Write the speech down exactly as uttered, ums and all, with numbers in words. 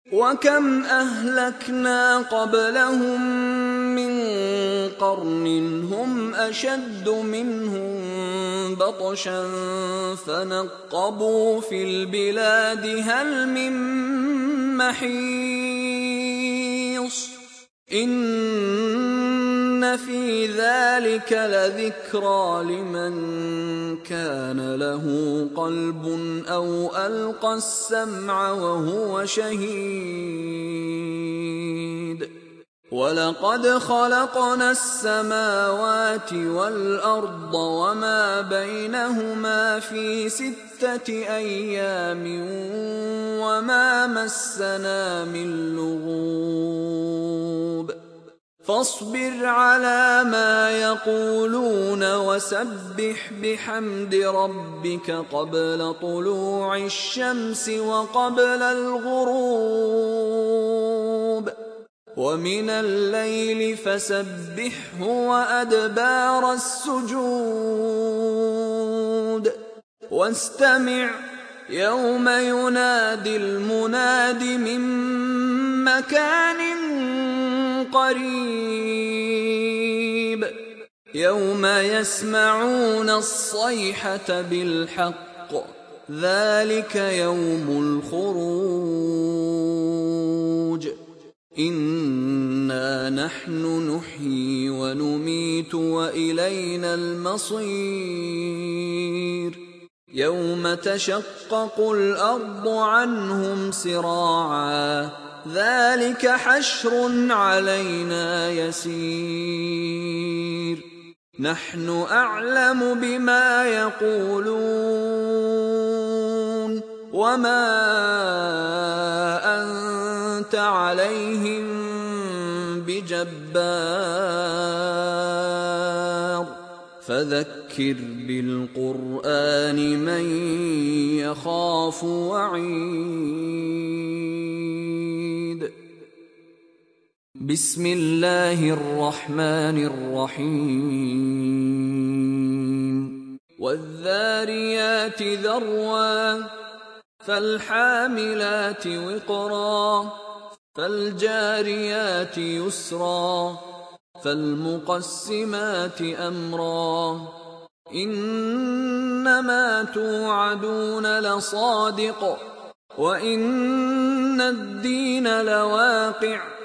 وكم أهلكنا قبلهم من قرن هم أشد منهم بطشا فنقبوا في البلاد هل من محيص إن في ذلك لذكرى لمن كان له قلب أو ألقى السمع وهو شهيد ولقد خلقنا السماوات والأرض وما بينهما في ستة أيام وما مسنا من لغوب فاصبر على ما يقولون وسبح بحمد ربك قبل طلوع الشمس وقبل الغروب ومن الليل فسبحه وأدبار السجود واستمع يوم ينادي المناد من مكان قريب يوم يسمعون الصيحة بالحق ذلك يوم الخروج إنا نحن نحيي ونميت وإلينا المصير يوم تشقق الأرض عنهم سراعا ذلك حشر علينا يسير نحن أعلم بما يقولون وما أنت عليهم بجبار فذكر بالقرآن من يخاف وعيد بسم الله الرحمن الرحيم والذاريات ذروا فالحاملات وقرا فالجاريات يسرا فالمقسمات أمرا إنما توعدون لصادق وإن الدين لواقع